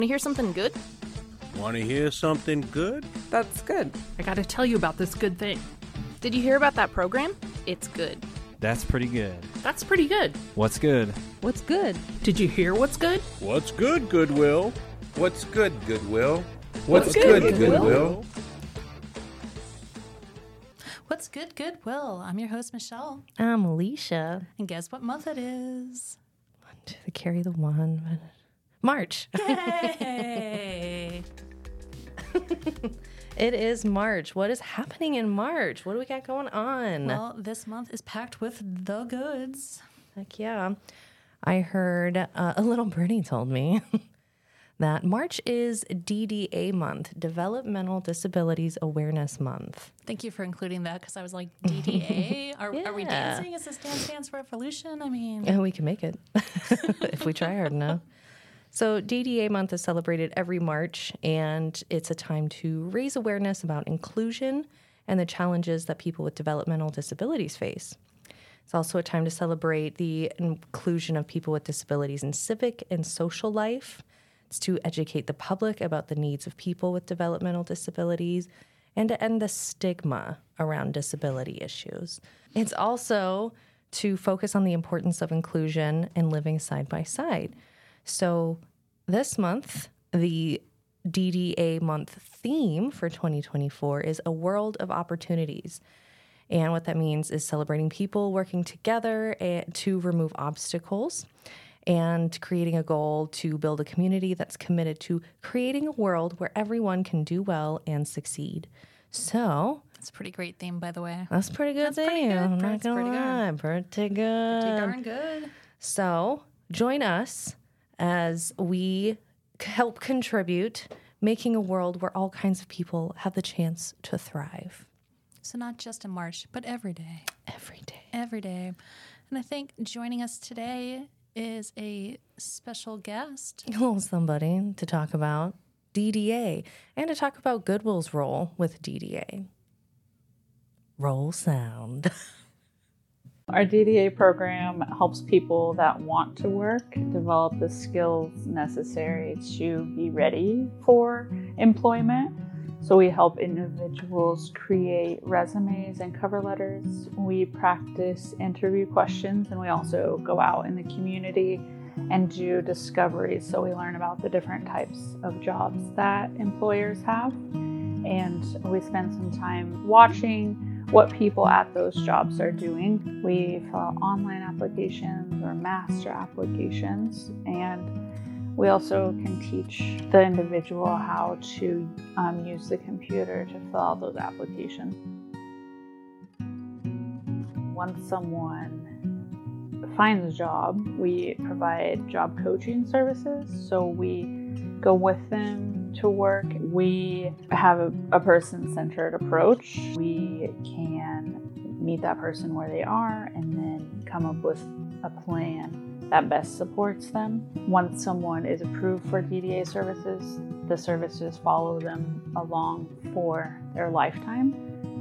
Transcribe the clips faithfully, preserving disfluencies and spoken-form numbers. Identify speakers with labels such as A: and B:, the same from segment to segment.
A: to hear something good?
B: Want to hear something good?
C: That's good.
D: I gotta tell you about this good thing.
A: Did you hear about that program? It's good.
E: That's pretty good.
D: That's pretty good.
E: What's good?
C: What's good?
D: Did you hear what's good?
B: What's good, Goodwill?
F: What's good, Goodwill?
C: What's, What's good, good, Goodwill?
F: Goodwill?
G: What's good, Goodwill? I'm your host, Michelle.
C: I'm Alicia.
G: And guess what month it is?
C: One, two, to carry the one. March.
G: Yay!
C: It is March. What is happening in March? What do we got going on?
G: Well, this month is packed with the goods.
C: Heck yeah. I heard uh, a little birdie told me that March is D D A month, Developmental Disabilities Awareness Month.
G: Thank you for including that, because I was like, D D A? Are,
C: Yeah.
G: are we dancing? Is this Dance Dance Revolution? I mean...
C: Yeah, we can make it if we try hard enough. So D D A month is celebrated every March, and it's a time to raise awareness about inclusion and the challenges that people with developmental disabilities face. It's also a time to celebrate the inclusion of people with disabilities in civic and social life. It's to educate the public about the needs of people with developmental disabilities and to end the stigma around disability issues. It's also to focus on the importance of inclusion and living side by side. So this month, the D D A month theme for twenty twenty-four is a world of opportunities. And what that means is celebrating people working together to remove obstacles and creating a goal to build a community that's committed to creating a world where everyone can do well and succeed. So
G: that's a pretty great theme, by the way.
C: That's pretty good
G: That's pretty
C: theme.
G: good.
C: I'm not
G: That's
C: gonna
G: pretty
C: lie,
G: good.
C: pretty good.
G: Pretty darn good.
C: So join us as we help contribute, making a world where all kinds of people have the chance to thrive.
G: So not just in March, but every day.
C: Every day.
G: Every day. And I think joining us today is a special guest.
C: A little somebody to talk about D D A and to talk about Goodwill's role with D D A. Roll sound.
H: Our D D A program helps people that want to work develop the skills necessary to be ready for employment. So we help individuals create resumes and cover letters. We practice interview questions, and we also go out in the community and do discoveries. So we learn about the different types of jobs that employers have. And we spend some time watching what people at those jobs are doing. We fill out online applications or master applications, and we also can teach the individual how to um, use the computer to fill out those applications. Once someone finds a job, we provide job coaching services. So we go with them to work. We have a, a person-centered approach. We can meet that person where they are and then come up with a plan that best supports them. Once someone is approved for D D A services, the services follow them along for their lifetime.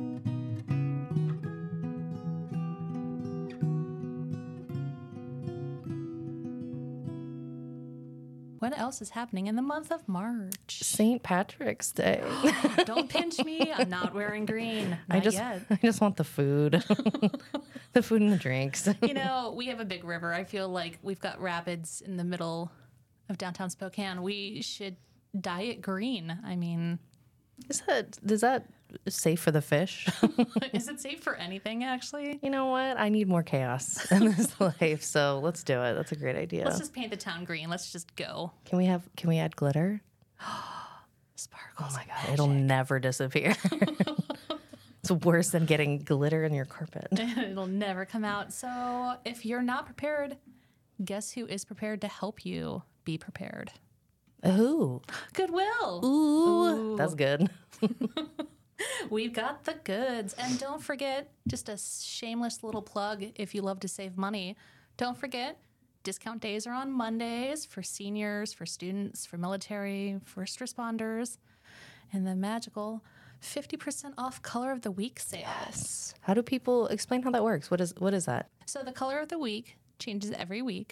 G: What else is happening in the month of March?
C: Saint Patrick's Day.
G: Don't pinch me. I'm not wearing green. Not
C: I just
G: yet.
C: I just want the food. The food and the drinks.
G: You know, we have a big river. I feel like we've got rapids in the middle of downtown Spokane. We should dye it green. I mean,
C: Is that is that safe for the fish?
G: is it safe for anything, actually?
C: You know what? I need more chaos in this life, so let's do it. That's a great idea.
G: Let's just paint the town green. Let's just go.
C: Can we have can we add glitter?
G: Sparkles.
C: Oh my god, it'll never disappear. It's worse than getting glitter in your carpet.
G: It'll never come out. So if you're not prepared, guess who is prepared to help you be prepared?
C: Ooh.
G: Goodwill.
C: Ooh.
G: Ooh.
C: That's good.
G: We've got the goods. And don't forget, just a shameless little plug if you love to save money, don't forget, discount days are on Mondays for seniors, for students, for military, first responders, and the magical fifty percent off Color of the Week sale.
C: Yes. How do people explain how that works? What is what is that?
G: So the Color of the Week changes every week.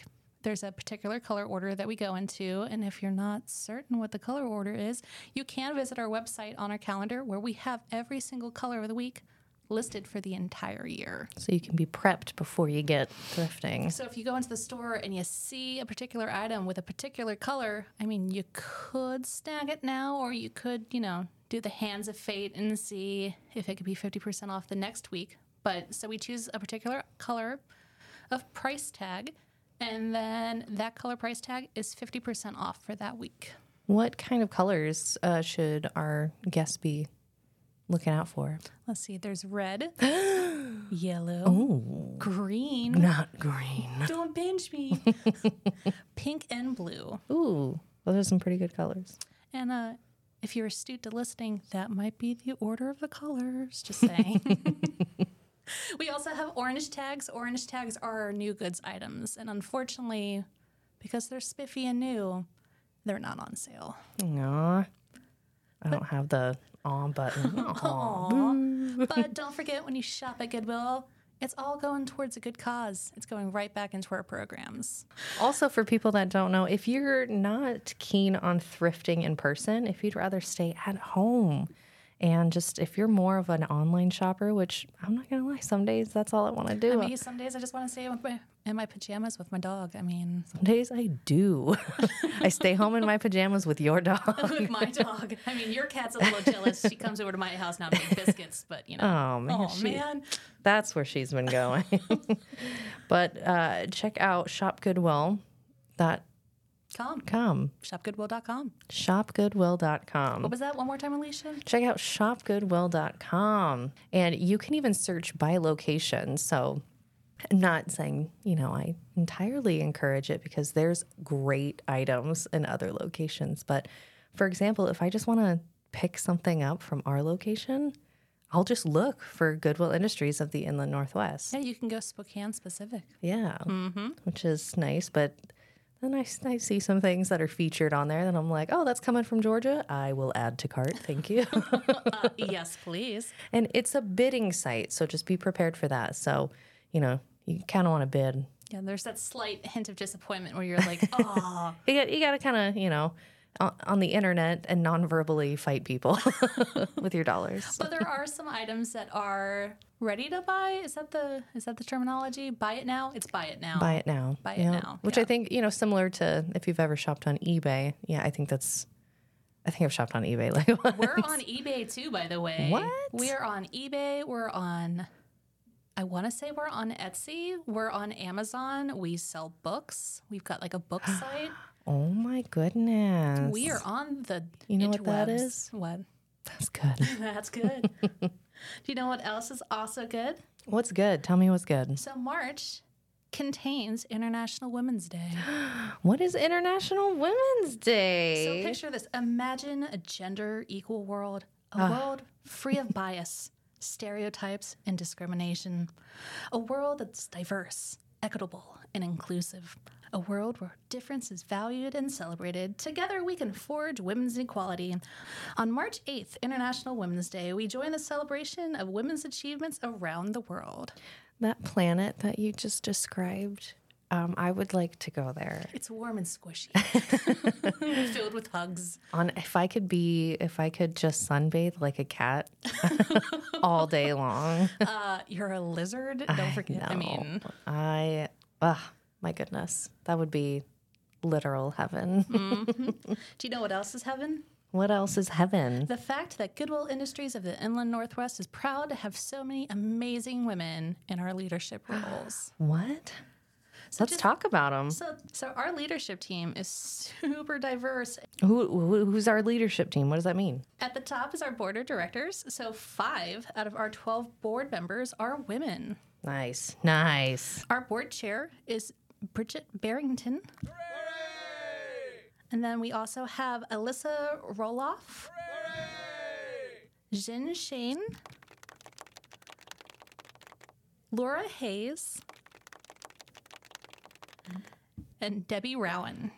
G: there's a particular color order that we go into. And if you're not certain what the color order is, you can visit our website on our calendar where we have every single color of the week listed for the entire year.
C: So you can be prepped before you get thrifting.
G: So if you go into the store and you see a particular item with a particular color, I mean, you could snag it now, or you could, you know, do the hands of fate and see if it could be fifty percent off the next week. But so we choose a particular color of price tag, and then that color price tag is fifty percent off for that week.
C: What kind of colors uh, should our guests be looking out for?
G: Let's see, there's red, yellow,
C: Ooh,
G: green.
C: not green.
G: Don't binge me. Pink and blue.
C: Ooh, those are some pretty good colors.
G: And uh, if you're astute to listening, that might be the order of the colors. Just saying. We also have orange tags. Orange tags are our new goods items. And unfortunately, because they're spiffy and new, they're not on sale.
C: Aw, I don't have the aw button. Aw.
G: But don't forget, when you shop at Goodwill, it's all going towards a good cause. It's going right back into our programs.
C: Also, for people that don't know, if you're not keen on thrifting in person, if you'd rather stay at home, and just if you're more of an online shopper, which I'm not going to lie, some days that's all I want to do.
G: I mean, some days I just want to stay in my, in my pajamas with my dog. I mean,
C: Some days I do. I stay home in my pajamas with your dog.
G: with my dog. I mean, your cat's a little jealous. She comes over to my house now to make biscuits, but you know.
C: Oh, man.
G: Oh,
C: she-
G: man.
C: That's where she's been going. But uh, check out shop goodwill dot com.
G: Come. shop goodwill dot com.
C: shop goodwill dot com.
G: What was that? One more time, Alicia?
C: Check out shop goodwill dot com. And you can even search by location. So I'm not saying, you know, I entirely encourage it because there's great items in other locations. But for example, if I just want to pick something up from our location, I'll just look for Goodwill Industries of the Inland Northwest.
G: Yeah, you can go Spokane specific.
C: Yeah,
G: Mm-hmm.
C: which is nice. But then I, I see some things that are featured on there that I'm like, oh, that's coming from Georgia. I will add to cart. Thank you.
G: Uh, yes, please.
C: And it's a bidding site, so just be prepared for that. So, you know, you kind of want to bid.
G: Yeah, there's that slight hint of disappointment where you're like, oh.
C: You got you got to kind of, you know, on, on the internet and non-verbally fight people with your dollars.
G: But there are some items that are ready to buy. Is that the is that the terminology? Buy it now? It's buy it now.
C: Buy it now.
G: Buy it
C: Yeah.
G: now,
C: Which
G: yeah.
C: I think, you know, similar to if you've ever shopped on eBay. Yeah, I think that's, I think I've shopped on eBay. Like,
G: We're on eBay too, by the way.
C: What?
G: We're on eBay. We're on, I want to say we're on Etsy. We're on Amazon. We sell books. We've got like a book site.
C: Oh my goodness.
G: We are on the
C: You know what that
G: interwebs.
C: is?
G: What?
C: That's good.
G: That's good. Do you know what else is also good?
C: What's good? Tell me what's good.
G: So March contains International Women's Day.
C: What is International Women's
G: So
C: Day?
G: picture this. Imagine a gender equal world, a
C: Ah.
G: world free of bias, stereotypes, and discrimination. A world that's diverse, equitable, and inclusive. A world where difference is valued and celebrated. Together we can forge women's equality. On March eighth, International Women's Day, we join the celebration of women's achievements around the world.
C: That planet that you just described, um, I would like to go there.
G: It's warm and squishy, filled with hugs.
C: On if I could be, if I could just sunbathe like a cat all day long.
G: Uh, you're a lizard. Don't forget. I
C: know.
G: mean,
C: I, ugh, my goodness, that would be literal heaven.
G: do you know what else is heaven?
C: What else is heaven?
G: The fact that Goodwill Industries of the Inland Northwest is proud to have so many amazing women in our leadership roles.
C: What?
G: So
C: Let's
G: just-
C: talk about them.
G: So, so our leadership team is super diverse.
C: Who, who, who's our leadership team? What does that mean?
G: At the top is our board of directors. So five out of our twelve board members are women.
C: Nice, nice.
G: Our board chair is Bridget Barrington. And then we also have Alyssa Roloff, Jen Shane, Laura Hayes, and Debbie Rowan.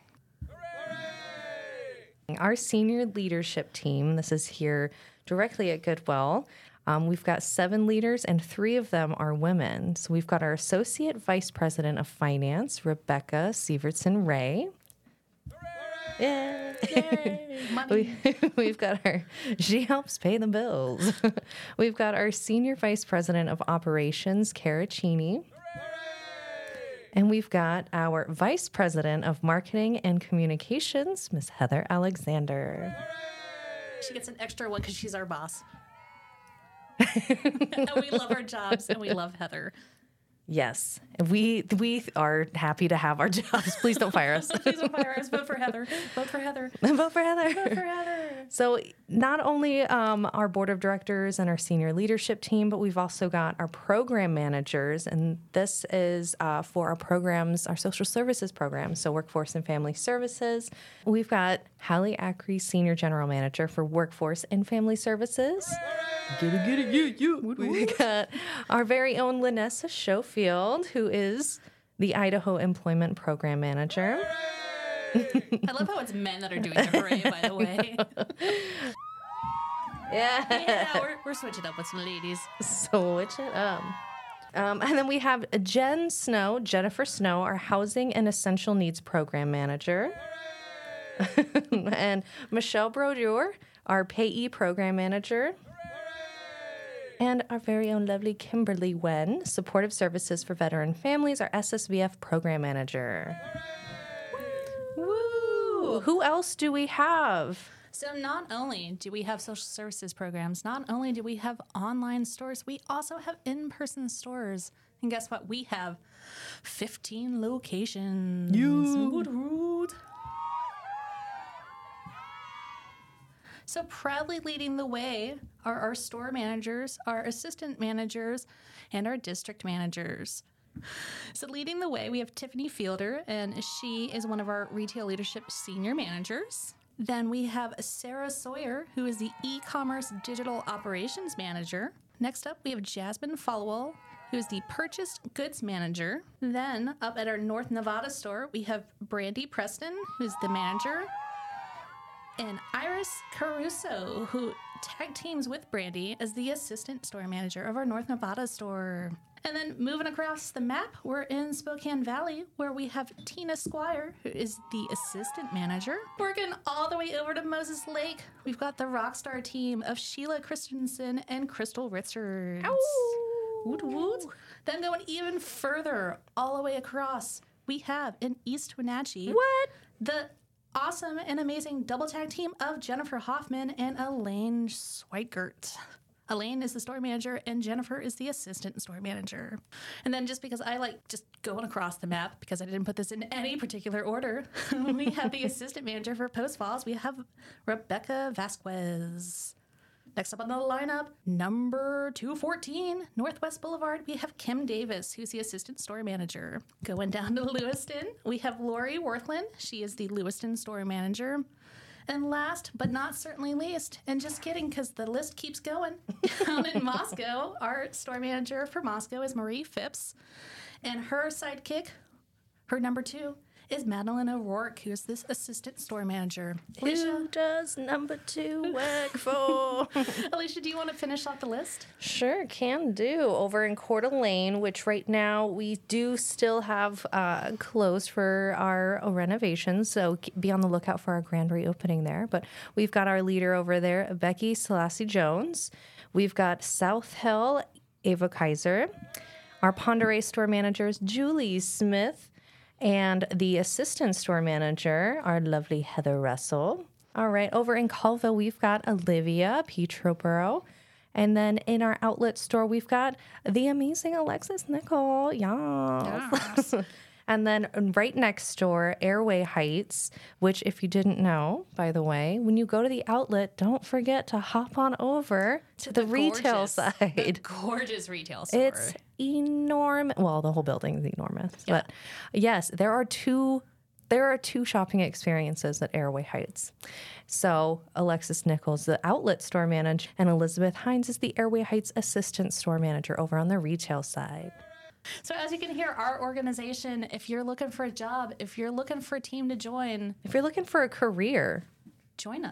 C: Our senior leadership team, this is here directly at Goodwill. Um, we've got seven leaders, and three of them are women. So we've got our Associate Vice President of Finance, Rebecca Sievertson Ray. Yay!
G: Yay, money.
C: We, we've got our, she helps pay the bills. We've got our Senior Vice President of Operations, Kara Cheney. And we've got our Vice President of Marketing and Communications, Miss Heather Alexander.
G: She gets an extra one because she's our boss. And we love our jobs, and we love Heather.
C: Yes, we we are happy to have our jobs. Please don't fire us.
G: Please don't fire us. Vote for Heather. Vote for Heather.
C: Vote for Heather.
G: Vote for Heather.
C: So not only um, our board of directors and our senior leadership team, but we've also got our program managers, and this is uh, for our programs, our social services programs, so workforce and family services. We've got Hallie Ackrey, senior general manager for workforce and family services. Get it, get it, you, you. We've got our very own Lynessa Schofield, who is the Idaho Employment Program Manager.
G: I love how it's men that are doing the hooray, by the way.
C: Yeah.
G: Yeah, we're, we're switching up with some ladies.
C: Switch it up. Um, and then we have Jen Snow, Jennifer Snow, our Housing and Essential Needs Program Manager. And Michelle Brodeur, our Payee Program Manager. And our very own lovely Kimberly Wen, Supportive Services for Veteran Families, our S S V F Program Manager. Woo! Who else do we have?
G: So not only do we have social services programs, not only do we have online stores, we also have in-person stores. And guess what? We have fifteen locations. You. Woot, woot. So proudly leading the way are our store managers, our assistant managers, and our district managers. So leading the way, we have Tiffany Fielder, and she is one of our retail leadership senior managers. Then we have Sarah Sawyer, who is the e-commerce digital operations manager. Next up, we have Jasmine Followell, who is the purchased goods manager. Then up at our North Nevada store, we have Brandy Preston, who's the manager. And Iris Caruso, who tag teams with Brandy as the assistant store manager of our North Nevada store. And then moving across the map, we're in Spokane Valley, where we have Tina Squire, who is the assistant manager. Working all the way over to Moses Lake, we've got the Rockstar team of Sheila Christensen and Crystal Richards. Ow! Woot woot. Then going even further, all the way across, we have in East Wenatchee.
C: What?
G: The awesome and amazing double tag team of Jennifer Hoffman and Elaine Schweigert. Elaine is the store manager and Jennifer is the assistant store manager. And then just because I like just going across the map, because I didn't put this in any particular order, we have the assistant manager for Post Falls. We have Rebecca Vasquez. Next up on the lineup, number two fourteen, Northwest Boulevard, we have Kim Davis, who's the assistant store manager. Going down to Lewiston, we have Lori Worthland. She is the Lewiston store manager. And last but not certainly least, and just kidding because the list keeps going, down in Moscow, our store manager for Moscow is Marie Phipps. And her sidekick, her number two, is Madeline O'Rourke, who is this assistant store manager. Alicia,
C: Who does number two work for?
G: Alicia, do you want to finish off the list?
C: Sure, can do. Over in Coeur d'Alene, which right now we do still have uh, closed for our renovations, so be on the lookout for our grand reopening there. But we've got our leader over there, Becky Selassie Jones. We've got South Hill, Ava Kaiser. Our Pend Oreille store managers, Julie Smith. And the assistant store manager, our lovely Heather Russell. All right, over in Colville, we've got Olivia Petroborough. And then in our outlet store, we've got the amazing Alexis Nicole. Yes. Yes. And then right next door, Airway Heights, which if you didn't know, by the way, when you go to the outlet, don't forget to hop on over to, to the, the retail
G: gorgeous,
C: side.
G: The gorgeous retail store.
C: It's enormous. Well, the whole building is enormous. Yeah. But yes, there are two there are two shopping experiences at Airway Heights. So Alexis Nichols, the outlet store manager, and Elizabeth Hines is the Airway Heights assistant store manager over on the retail side.
G: So as you can hear, our organization, if you're looking for a job, if you're looking for a team to join,
C: if you're looking for a career,
G: join us.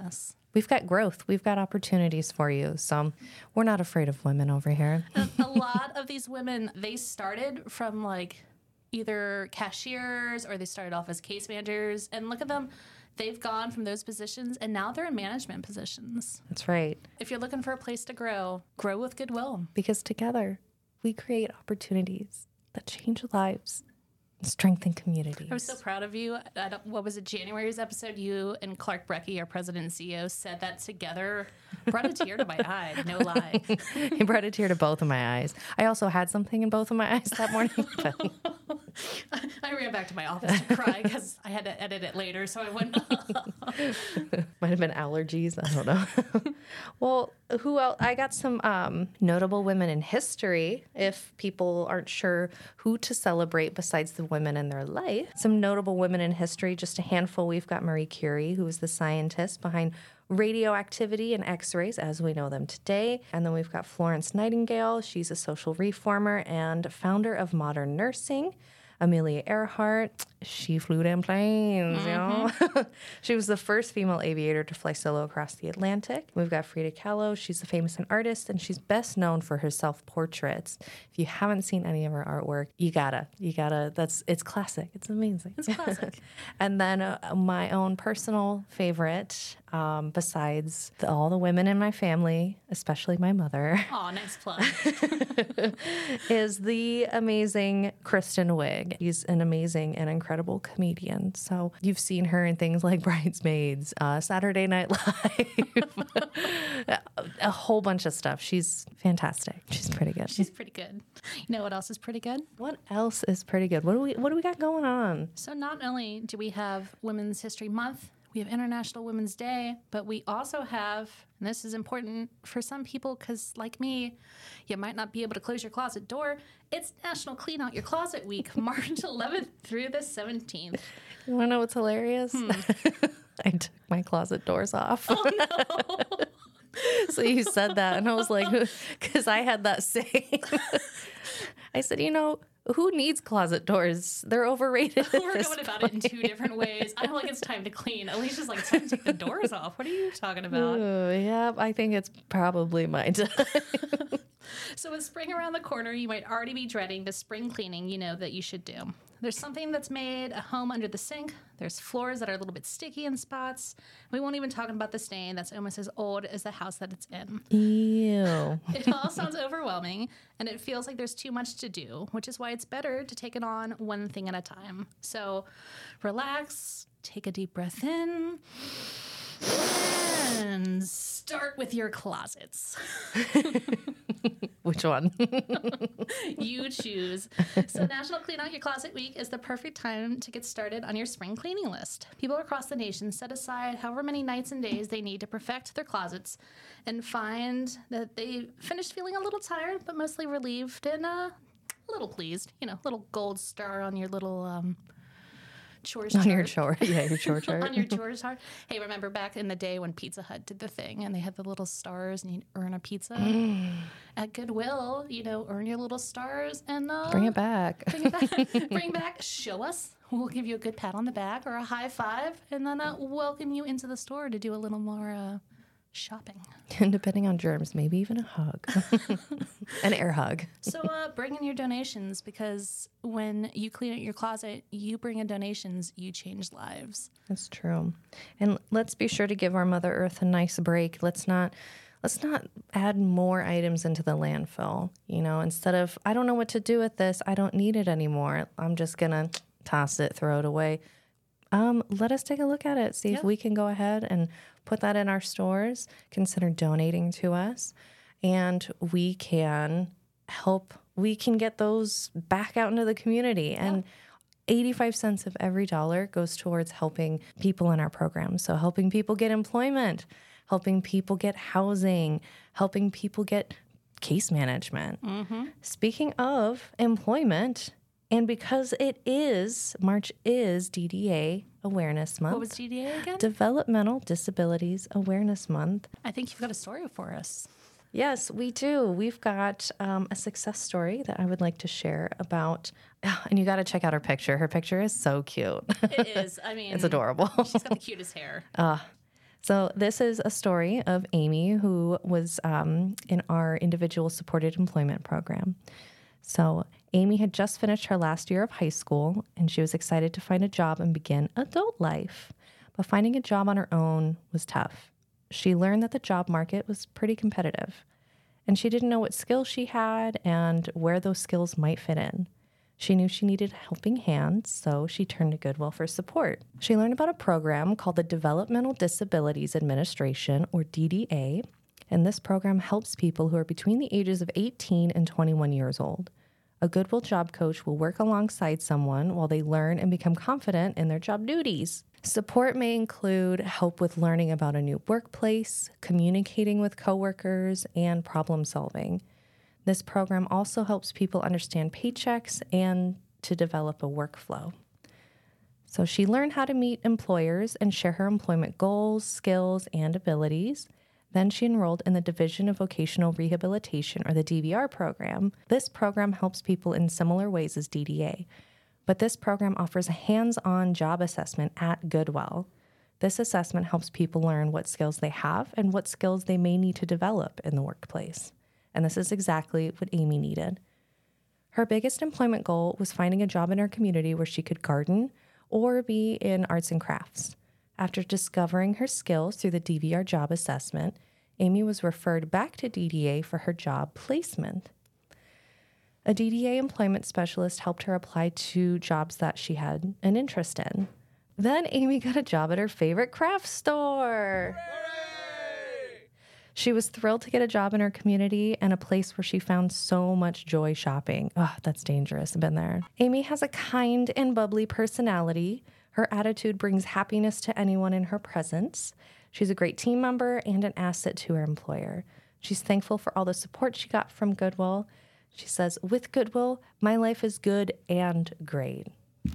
C: we've got growth. We've got opportunities for you. So we're not afraid of women over here.
G: a, a lot of these women, they started from like either cashiers or they started off as case managers. And look at them. They've gone from those positions and now they're in management positions.
C: That's right.
G: If you're looking for a place to grow, grow with Goodwill.
C: Because together we create opportunities that change lives and strengthen communities.
G: I was so proud of you. I don't, what was it, January's episode? You and Clark Brecky, our president and C E O, said that together. Brought a tear to my eye, no lie.
C: It brought a tear to both of my eyes. I also had something in both of my eyes that morning. But
G: I ran back to my office to cry because I had to edit it later, so I went.
C: might have been allergies. I don't know. Well, who else? I got some um, notable women in history. If people aren't sure who to celebrate besides the women in their life, some notable women in history. Just a handful. We've got Marie Curie, who was the scientist behind radioactivity and X-rays as we know them today. And then we've got Florence Nightingale. She's a social reformer and founder of modern nursing. Amelia Earhart, she flew them planes, mm-hmm. you know. She was the first female aviator to fly solo across the Atlantic. We've got Frida Kahlo. She's a famous artist, and she's best known for her self-portraits. If you haven't seen any of her artwork, you gotta, you gotta. That's it's classic. It's amazing.
G: It's classic.
C: And then uh, my own personal favorite, um, besides the, all the women in my family, especially my mother.
G: Oh, nice plug.
C: Is the amazing Kristen Wiig. She's an amazing and incredible comedian. So you've seen her in things like Bridesmaids, uh, Saturday Night Live, a whole bunch of stuff. She's fantastic. She's pretty good.
G: She's pretty good. You know what else is pretty good?
C: What else is pretty good? What do we What do we got going on?
G: So not only do we have Women's History Month, we have International Women's Day, but we also have, and this is important for some people because, like me, you might not be able to close your closet door. It's National Clean Out Your Closet Week, March eleventh through the seventeenth.
C: You want to know what's hilarious? Hmm. I took my closet doors off.
G: Oh, no.
C: So you said that, and I was like, because I had that saying. I said, you know, who needs closet doors? They're overrated.
G: We're going about it in two different ways. I don't like it's time to clean. Alicia's like, it's time to take the doors off. What are you talking about?
C: Ooh, yeah, I think it's probably my time.
G: So with spring around the corner, you might already be dreading the spring cleaning you know that you should do. There's something that's made a home under the sink. There's floors that are a little bit sticky in spots. We won't even talk about the stain that's almost as old as the house that it's in.
C: Ew.
G: It all sounds overwhelming, and it feels like there's too much to do, which is why it's better to take it on one thing at a time. So relax, take a deep breath in, and start with your closets.
C: Which one?
G: You choose. So National Clean Out Your Closet Week is the perfect time to get started on your spring cleaning list. People across the nation set aside however many nights and days they need to perfect their closets and find that they finished feeling a little tired, but mostly relieved and uh, a little pleased. You know, little gold star on your little um, chores
C: on
G: chart.
C: your chore, yeah, your chore chart.
G: On your chores chart. Hey, remember back in the day when Pizza Hut did the thing and they had the little stars and you'd earn a pizza?
C: Mm.
G: At Goodwill, you know, earn your little stars and uh,
C: Bring it back.
G: Bring it back. Bring back. Show us. We'll give you a good pat on the back or a high five, and then uh, welcome you into the store to do a little more uh, shopping.
C: And depending on germs, maybe even a hug, an air hug.
G: So uh, bring in your donations, because when you clean out your closet, you bring in donations, you change lives.
C: That's true. And let's be sure to give our Mother Earth a nice break. Let's not. Let's not add more items into the landfill. You know, instead of, I don't know what to do with this, I don't need it anymore, I'm just going to toss it, throw it away. Um, let us take a look at it, see
G: yeah.
C: if we can go ahead and put that in our stores, consider donating to us, and we can help, we can get those back out into the community. And yeah. eighty-five cents of every dollar goes towards helping people in our program. So helping people get employment, helping people get housing, helping people get case management.
G: Mm-hmm.
C: Speaking of employment, and because it is, March is D D A Awareness Month.
G: What was D D A again?
C: Developmental Disabilities Awareness Month.
G: I think you've got a story for us.
C: Yes, we do. We've got um, a success story that I would like to share about, and you got to check out her picture. Her picture is so cute.
G: It is. I mean,
C: it's adorable.
G: She's got the cutest hair.
C: Uh, So this is a story of Amy, who was um, in our individual supported employment program. So Amy had just finished her last year of high school, and she was excited to find a job and begin adult life. But finding a job on her own was tough. She learned that the job market was pretty competitive, and she didn't know what skills she had and where those skills might fit in. She knew she needed helping hands, so she turned to Goodwill for support. She learned about a program called the Developmental Disabilities Administration, or D D A, and this program helps people who are between the ages of eighteen and twenty-one years old. A Goodwill job coach will work alongside someone while they learn and become confident in their job duties. Support may include help with learning about a new workplace, communicating with coworkers, and problem solving. This program also helps people understand paychecks and to develop a workflow. So she learned how to meet employers and share her employment goals, skills, and abilities. Then she enrolled in the Division of Vocational Rehabilitation, or the D V R program. This program helps people in similar ways as D D A, but this program offers a hands-on job assessment at Goodwill. This assessment helps people learn what skills they have and what skills they may need to develop in the workplace. And this is exactly what Amy needed. Her biggest employment goal was finding a job in her community where she could garden or be in arts and crafts. After discovering her skills through the D V R job assessment, Amy was referred back to D D A for her job placement. A D D A employment specialist helped her apply to jobs that she had an interest in. Then Amy got a job at her favorite craft store. She was thrilled to get a job in her community and a place where she found so much joy shopping. Oh, that's dangerous. I've been there. Amy has a kind and bubbly personality. Her attitude brings happiness to anyone in her presence. She's a great team member and an asset to her employer. She's thankful for all the support she got from Goodwill. She says, "With Goodwill, my life is good and great."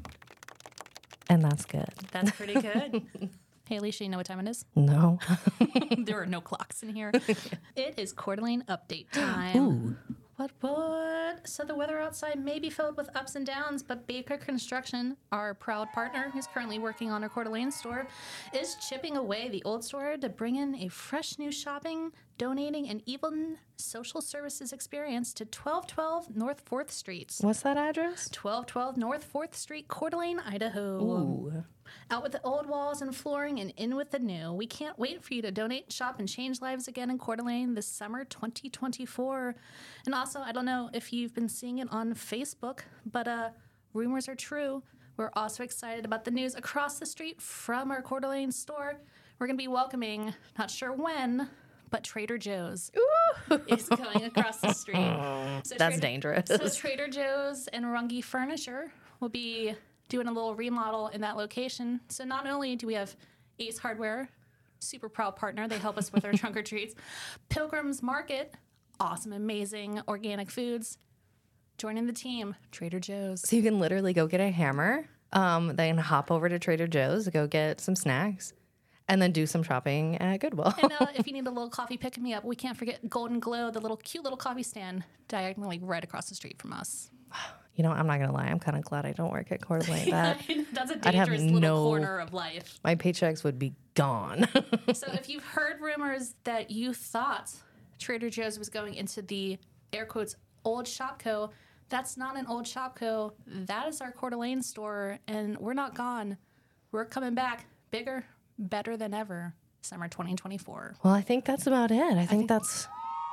C: And that's good.
G: That's pretty good. Hey, Alicia, you know what time it is?
C: No.
G: There are no clocks in here. It is Coeur d'Alene update time.
C: Ooh.
G: What, what? So the weather outside may be filled with ups and downs, but Baker Construction, our proud partner who's currently working on our Coeur d'Alene store, is chipping away the old store to bring in a fresh new shopping, donating, and even social services experience to twelve twelve North fourth Street.
C: What's that address?
G: twelve twelve North fourth Street, Coeur d'Alene, Idaho.
C: Ooh.
G: Out with the old walls and flooring and in with the new. We can't wait for you to donate, shop, and change lives again in Coeur d'Alene this summer twenty twenty-four. And also, I don't know if you've been seeing it on Facebook, but uh, rumors are true. We're also excited about the news across the street from our Coeur d'Alene store. We're going to be welcoming, not sure when, but Trader Joe's is going across the street. So
C: That's
G: Trader,
C: dangerous.
G: So Trader Joe's and Runge Furniture will be doing a little remodel in that location. So not only do we have Ace Hardware, super proud partner, they help us with our trunk or treats, Pilgrim's Market, awesome, amazing organic foods, joining the team, Trader Joe's.
C: So you can literally go get a hammer, um, then hop over to Trader Joe's to go get some snacks, and then do some shopping at Goodwill.
G: And uh, if you need a little coffee pick-me-up, we can't forget Golden Glow, the little cute little coffee stand diagonally right across the street from us.
C: You know, I'm not going to lie. I'm kind of glad I don't work at Coeur d'Alene. That,
G: That's a
C: I'd have
G: dangerous little
C: no-
G: corner of life.
C: my paychecks would be gone.
G: So if you've heard rumors that you thought Trader Joe's was going into the, air quotes, old Shopco, that's not an old Shopco. That is our Coeur d'Alene store, and we're not gone. We're coming back bigger, better than ever, summer twenty twenty-four.
C: Well, I think that's about it. I think,
G: think-
C: that's...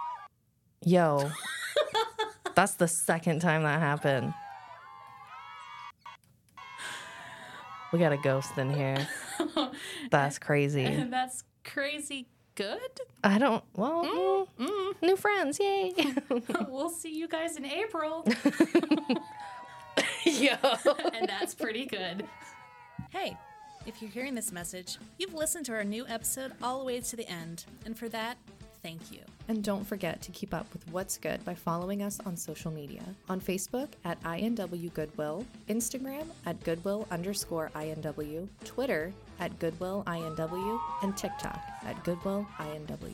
C: Yo. That's the second time that happened. We got a ghost in here. That's crazy.
G: And that's crazy good.
C: I don't... Well, mm,
G: Mm.
C: new friends. Yay.
G: We'll see you guys in April,
C: Yo.
G: and that's pretty good.
E: Hey, if you're hearing this message, you've listened to our new episode all the way to the end, and for that, thank you.
I: And don't forget to keep up with What's Good by following us on social media. On Facebook at I N W Goodwill, Instagram at Goodwill underscore I N W, Twitter at Goodwill I N W, and TikTok at Goodwill I N W.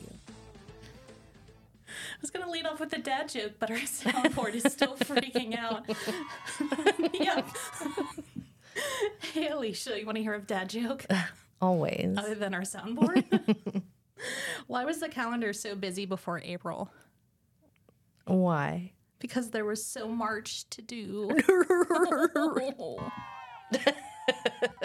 G: I was going to lead off with the dad joke, but our soundboard is still freaking out. Yep. Hey, Alicia, you want to hear a dad joke?
C: Always.
G: other than our soundboard. Why was the calendar so busy before April?
C: Why?
G: Because there was so much to do.